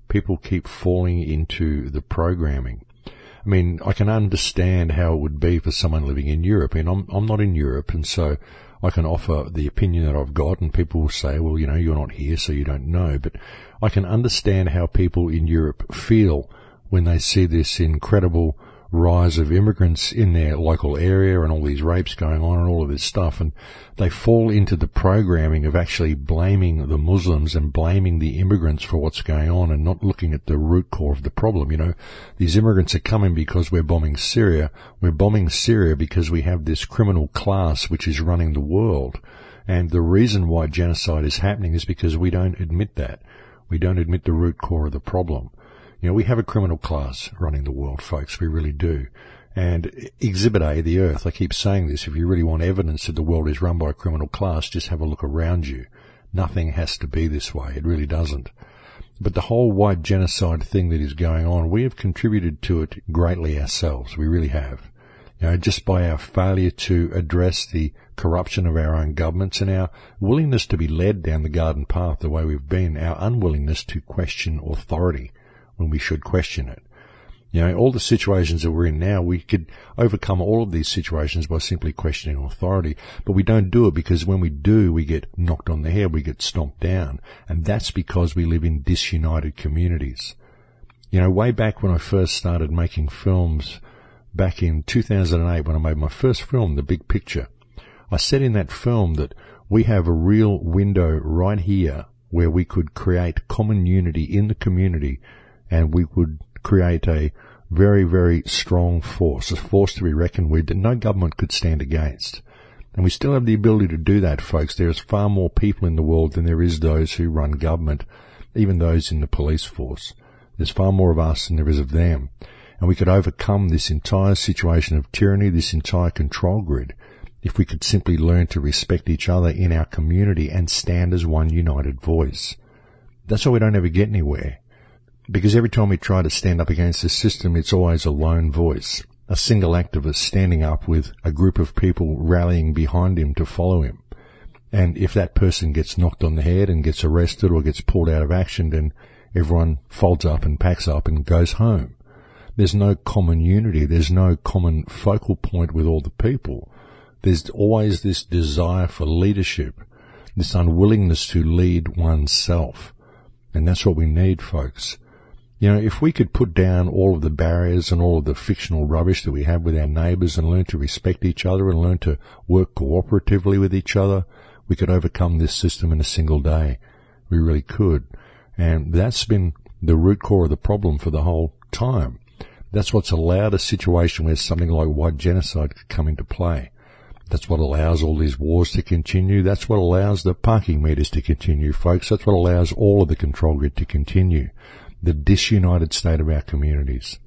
people keep falling into the programming. I mean, I can understand how it would be for someone living in Europe. I mean, I'm, I'm not in Europe, and so I can offer the opinion that I've got, and people will say, well, you know, you're not here, so you don't know. But I can understand how people in Europe feel when they see this incredible rise of immigrants in their local area and all these rapes going on and all of this stuff, and they fall into the programming of actually blaming the Muslims and blaming the immigrants for what's going on and not looking at the root core of the problem. You know, these immigrants are coming because we're bombing Syria. We're bombing Syria because we have this criminal class which is running the world, and the reason why genocide is happening is because we don't admit that. We don't admit the root core of the problem. You know, we have a criminal class running the world, folks. We really do. And Exhibit A, the Earth, I keep saying this, if you really want evidence that the world is run by a criminal class, just have a look around you. Nothing has to be this way. It really doesn't. But the whole white genocide thing that is going on, we have contributed to it greatly ourselves. We really have. You know, just by our failure to address the corruption of our own governments and our willingness to be led down the garden path the way we've been, our unwillingness to question authority when we should question it. You know, all the situations that we're in now, we could overcome all of these situations by simply questioning authority, but we don't do it because when we do, we get knocked on the head, we get stomped down, and that's because we live in disunited communities. You know, way back when I first started making films, back in two thousand eight when I made my first film, The Big Picture, I said in that film that we have a real window right here where we could create common unity in the community, and we would create a very, very strong force, a force to be reckoned with that no government could stand against. And we still have the ability to do that, folks. There's far more people in the world than there is those who run government, even those in the police force. There's far more of us than there is of them. And we could overcome this entire situation of tyranny, this entire control grid, if we could simply learn to respect each other in our community and stand as one united voice. That's why we don't ever get anywhere. Because every time we try to stand up against the system, it's always a lone voice, a single activist standing up with a group of people rallying behind him to follow him. And if that person gets knocked on the head and gets arrested or gets pulled out of action, then everyone folds up and packs up and goes home. There's no common unity. There's no common focal point with all the people. There's always this desire for leadership, this unwillingness to lead oneself. And that's what we need, folks. You know, if we could put down all of the barriers and all of the fictional rubbish that we have with our neighbours and learn to respect each other and learn to work cooperatively with each other, we could overcome this system in a single day. We really could. And that's been the root core of the problem for the whole time. That's what's allowed a situation where something like white genocide could come into play. That's what allows all these wars to continue. That's what allows the parking meters to continue, folks. That's what allows all of the control grid to continue. The disunited state of our communities.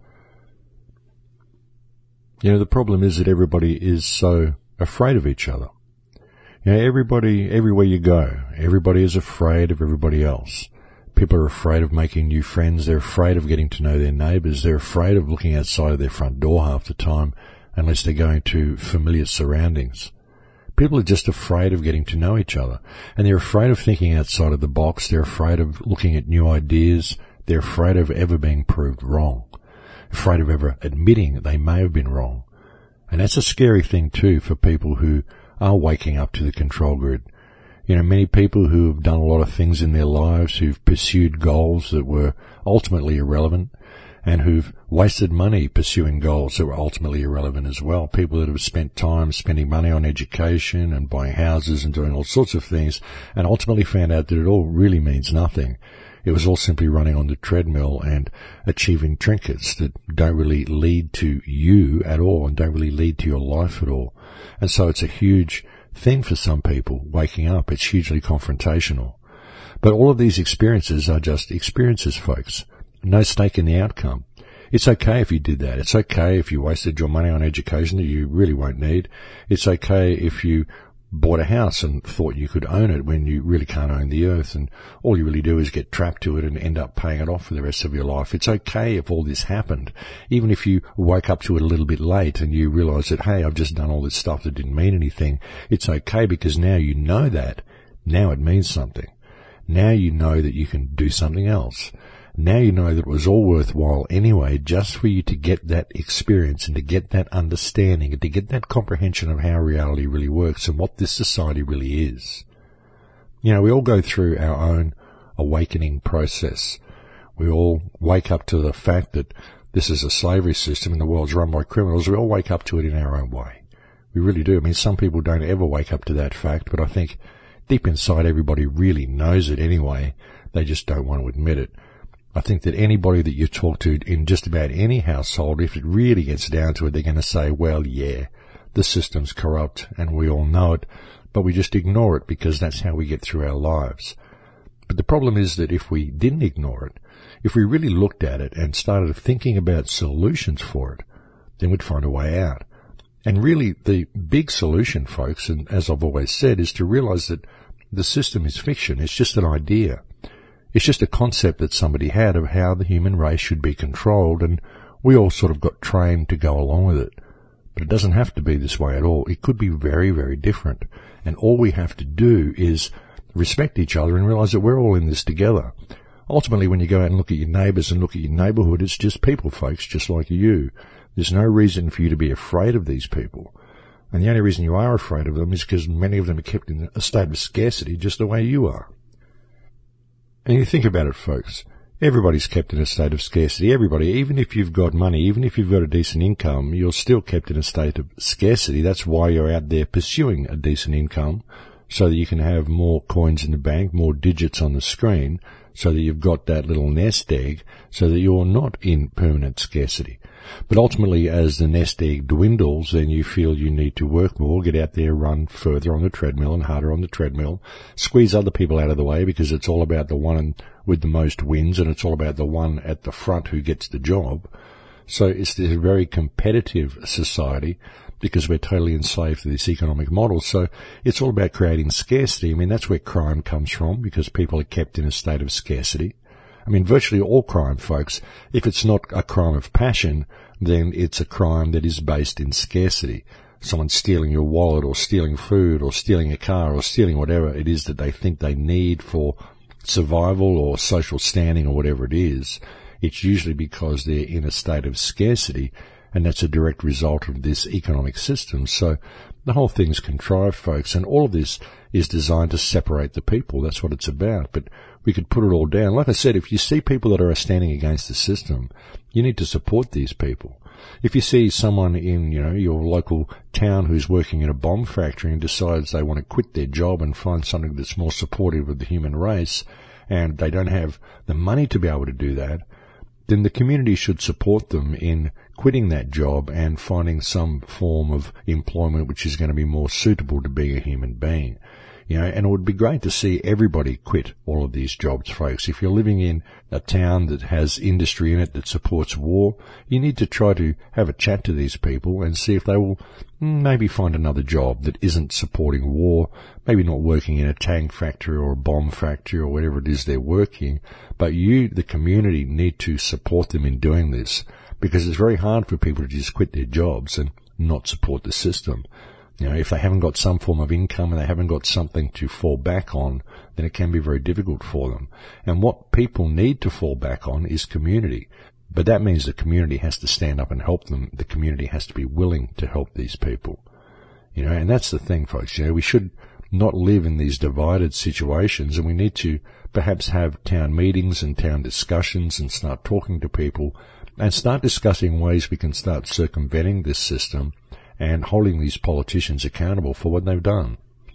You know, the problem is that everybody is so afraid of each other. You know, everybody, everywhere you go, everybody is afraid of everybody else. People are afraid of making new friends. They're afraid of getting to know their neighbours. They're afraid of looking outside of their front door half the time unless they're going to familiar surroundings. People are just afraid of getting to know each other. And they're afraid of thinking outside of the box. They're afraid of looking at new ideas. They're afraid of ever being proved wrong, afraid of ever admitting that they may have been wrong. And that's a scary thing too for people who are waking up to the control grid. You know, many people who have done a lot of things in their lives, who've pursued goals that were ultimately irrelevant, and who've wasted money pursuing goals that were ultimately irrelevant as well. People that have spent time spending money on education and buying houses and doing all sorts of things, and ultimately found out that it all really means nothing. It was all simply running on the treadmill and achieving trinkets that don't really lead to you at all and don't really lead to your life at all. And so it's a huge thing for some people waking up. It's hugely confrontational. But all of these experiences are just experiences, folks. No stake in the outcome. It's okay if you did that. It's okay if you wasted your money on education that you really won't need. It's okay if you bought a house and thought you could own it when you really can't own the earth, and all you really do is get trapped to it and end up paying it off for the rest of your life. It's okay if all this happened, even if you woke up to it a little bit late and you realize that, hey, I've just done all this stuff that didn't mean anything. It's okay because now you know that. Now it means something. Now you know that you can do something else. Now you know that it was all worthwhile anyway, just for you to get that experience and to get that understanding and to get that comprehension of how reality really works and what this society really is. You know, we all go through our own awakening process. We all wake up to the fact that this is a slavery system and the world's run by criminals. We all wake up to it in our own way. We really do. I mean, some people don't ever wake up to that fact, but I think deep inside everybody really knows it anyway. They just don't want to admit it. I think that anybody that you talk to in just about any household, if it really gets down to it, they're going to say, well, yeah, the system's corrupt and we all know it, but we just ignore it because that's how we get through our lives. But the problem is that if we didn't ignore it, if we really looked at it and started thinking about solutions for it, then we'd find a way out. And really the big solution, folks, and as I've always said, is to realize that the system is fiction. It's just an idea. It's just a concept that somebody had of how the human race should be controlled, and we all sort of got trained to go along with it. But it doesn't have to be this way at all. It could be very, very different. And all we have to do is respect each other and realize that we're all in this together. Ultimately, when you go out and look at your neighbours and look at your neighbourhood, it's just people, folks, just like you. There's no reason for you to be afraid of these people. And the only reason you are afraid of them is because many of them are kept in a state of scarcity just the way you are. And you think about it, folks. Everybody's kept in a state of scarcity. Everybody, even if you've got money, even if you've got a decent income, you're still kept in a state of scarcity. That's why you're out there pursuing a decent income, so that you can have more coins in the bank, more digits on the screen, so that you've got that little nest egg, so that you're not in permanent scarcity. But ultimately, as the nest egg dwindles, then you feel you need to work more, get out there, run further on the treadmill and harder on the treadmill, squeeze other people out of the way because it's all about the one with the most wins and it's all about the one at the front who gets the job. So it's this very competitive society because we're totally enslaved to this economic model. So it's all about creating scarcity. I mean, that's where crime comes from because people are kept in a state of scarcity. I mean, virtually all crime, folks, if it's not a crime of passion, then it's a crime that is based in scarcity. Someone stealing your wallet or stealing food or stealing a car or stealing whatever it is that they think they need for survival or social standing or whatever it is. It's usually because they're in a state of scarcity, and that's a direct result of this economic system. So the whole thing's contrived, folks, and all of this is designed to separate the people. That's what it's about. But we could put it all down. Like I said, if you see people that are standing against the system, you need to support these people. If you see someone in, you know, your local town who's working in a bomb factory and decides they want to quit their job and find something that's more supportive of the human race, and they don't have the money to be able to do that, then the community should support them in quitting that job and finding some form of employment which is going to be more suitable to being a human being. You know, and it would be great to see everybody quit all of these jobs, folks. If you're living in a town that has industry in it that supports war, you need to try to have a chat to these people and see if they will maybe find another job that isn't supporting war, maybe not working in a tank factory or a bomb factory or whatever it is they're working. But you, the community, need to support them in doing this because it's very hard for people to just quit their jobs and not support the system. You know, if they haven't got some form of income and they haven't got something to fall back on, then it can be very difficult for them. And what people need to fall back on is community. But that means the community has to stand up and help them. The community has to be willing to help these people. You know, and that's the thing, folks. You know, we should not live in these divided situations, and we need to perhaps have town meetings and town discussions and start talking to people and start discussing ways we can start circumventing this system and holding these politicians accountable for what they've done.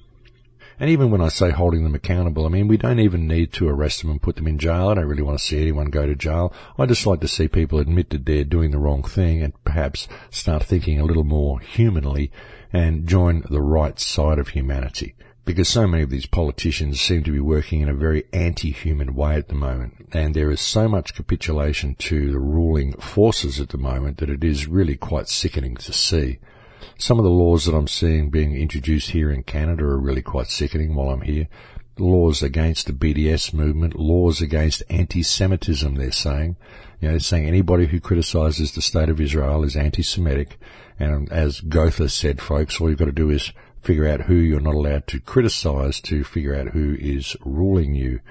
And even when I say holding them accountable, I mean, we don't even need to arrest them and put them in jail. I don't really want to see anyone go to jail. I just like to see people admit that they're doing the wrong thing and perhaps start thinking a little more humanly and join the right side of humanity. Because so many of these politicians seem to be working in a very anti-human way at the moment. And there is so much capitulation to the ruling forces at the moment that it is really quite sickening to see. Some of the laws that I'm seeing being introduced here in Canada are really quite sickening while I'm here. Laws against the B D S movement, laws against anti-Semitism, they're saying. You know, they're saying anybody who criticises the state of Israel is anti-Semitic. And as Goethe said, folks, all you've got to do is figure out who you're not allowed to criticise to figure out who is ruling you.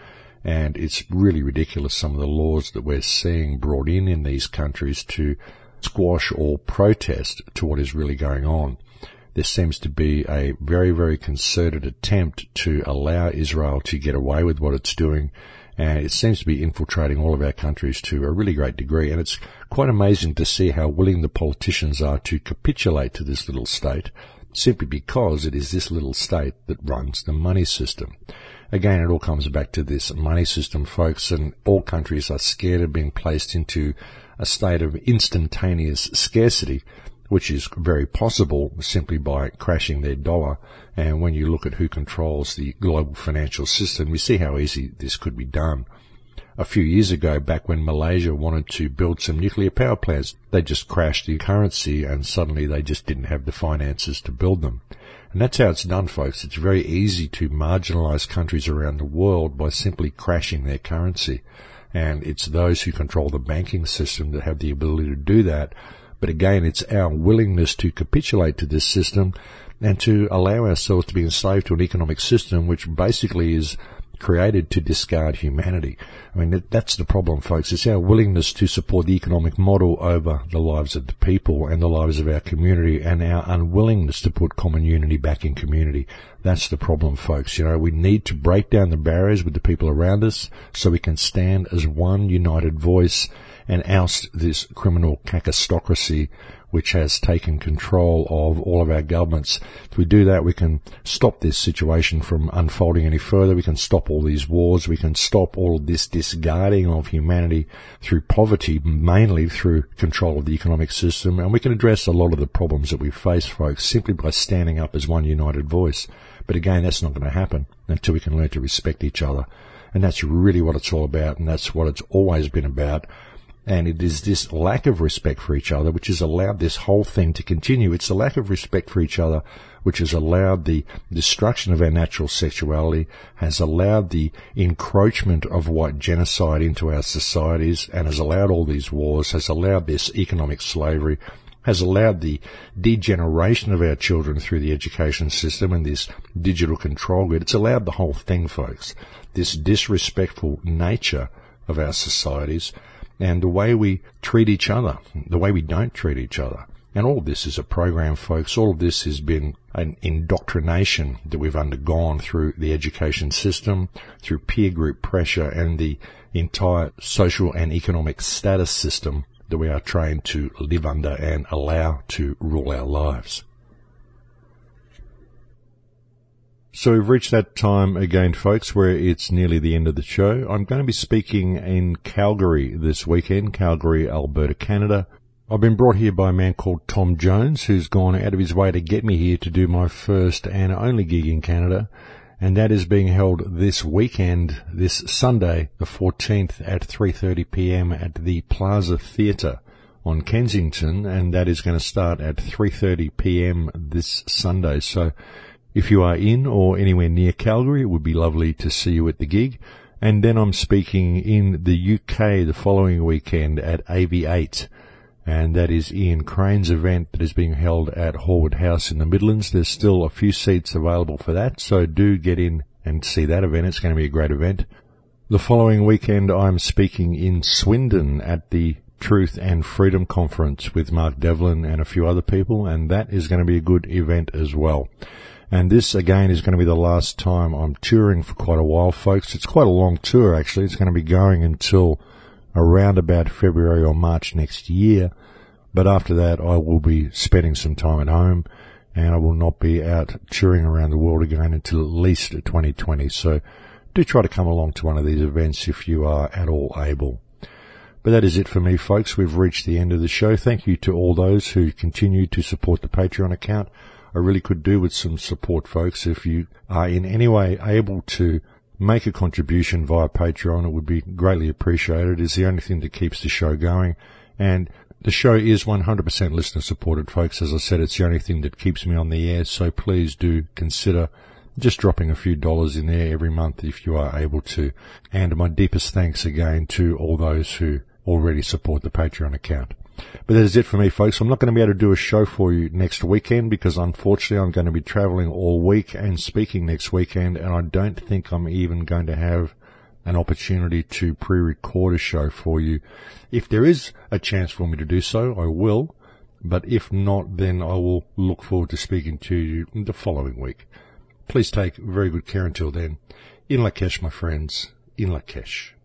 And it's really ridiculous, some of the laws that we're seeing brought in in these countries to squash or protest to what is really going on. There seems to be a very, very concerted attempt to allow Israel to get away with what it's doing, and it seems to be infiltrating all of our countries to a really great degree. And it's quite amazing to see how willing the politicians are to capitulate to this little state, simply because it is this little state that runs the money system. Again, it all comes back to this money system, folks, and all countries are scared of being placed into a state of instantaneous scarcity, which is very possible simply by crashing their dollar. And when you look at who controls the global financial system, you see how easy this could be done. A few years ago, back when Malaysia wanted to build some nuclear power plants, they just crashed the currency and suddenly they just didn't have the finances to build them. And that's how it's done, folks. It's very easy to marginalize countries around the world by simply crashing their currency. And it's those who control the banking system that have the ability to do that. But again, it's our willingness to capitulate to this system and to allow ourselves to be enslaved to an economic system which basically is created to discard humanity. I mean, that's the problem, folks. It's our willingness to support the economic model over the lives of the people and the lives of our community, and our unwillingness to put common unity back in community. That's the problem, folks. You know, we need to break down the barriers with the people around us so we can stand as one united voice and oust this criminal kakistocracy which has taken control of all of our governments. If we do that, we can stop this situation from unfolding any further. We can stop all these wars. We can stop all of this discarding of humanity through poverty, mainly through control of the economic system. And we can address a lot of the problems that we face, folks, simply by standing up as one united voice. But again, that's not going to happen until we can learn to respect each other. And that's really what it's all about, and that's what it's always been about. And it is this lack of respect for each other which has allowed this whole thing to continue. It's the lack of respect for each other which has allowed the destruction of our natural sexuality, has allowed the encroachment of white genocide into our societies, and has allowed all these wars, has allowed this economic slavery, has allowed the degeneration of our children through the education system and this digital control grid. It's allowed the whole thing, folks. This disrespectful nature of our societies and the way we treat each other, the way we don't treat each other. And all of this is a program, folks. All of this has been an indoctrination that we've undergone through the education system, through peer group pressure, and the entire social and economic status system that we are trained to live under and allow to rule our lives. So we've reached that time again, folks, where it's nearly the end of the show. I'm going to be speaking in Calgary this weekend, Calgary, Alberta, Canada. I've been brought here by a man called Tom Jones, who's gone out of his way to get me here to do my first and only gig in Canada, and that is being held this weekend, this Sunday, the fourteenth, at three thirty p.m. at the Plaza Theatre on Kensington, and that is going to start at three thirty p.m. this Sunday. So if you are in or anywhere near Calgary, it would be lovely to see you at the gig. And then I'm speaking in the U K the following weekend at A V eight, and that is Ian Crane's event that is being held at Horwood House in the Midlands. There's still a few seats available for that, so do get in and see that event. It's going to be a great event. The following weekend I'm speaking in Swindon at the Truth and Freedom Conference with Mark Devlin and a few other people, and that is going to be a good event as well. And this, again, is going to be the last time I'm touring for quite a while, folks. It's quite a long tour, actually. It's going to be going until around about February or March next year. But after that, I will be spending some time at home, and I will not be out touring around the world again until at least twenty twenty. So do try to come along to one of these events if you are at all able. But that is it for me, folks. We've reached the end of the show. Thank you to all those who continue to support the Patreon account. I really could do with some support, folks. If you are in any way able to make a contribution via Patreon, it would be greatly appreciated. It's the only thing that keeps the show going. And the show is one hundred percent listener supported, folks. As I said, it's the only thing that keeps me on the air. So please do consider just dropping a few dollars in there every month if you are able to. And my deepest thanks again to all those who already support the Patreon account. But that is it for me, folks. I'm not going to be able to do a show for you next weekend because, unfortunately, I'm going to be travelling all week and speaking next weekend, and I don't think I'm even going to have an opportunity to pre-record a show for you. If there is a chance for me to do so, I will. But if not, then I will look forward to speaking to you the following week. Please take very good care until then. In Lakesh, my friends. In Lakesh.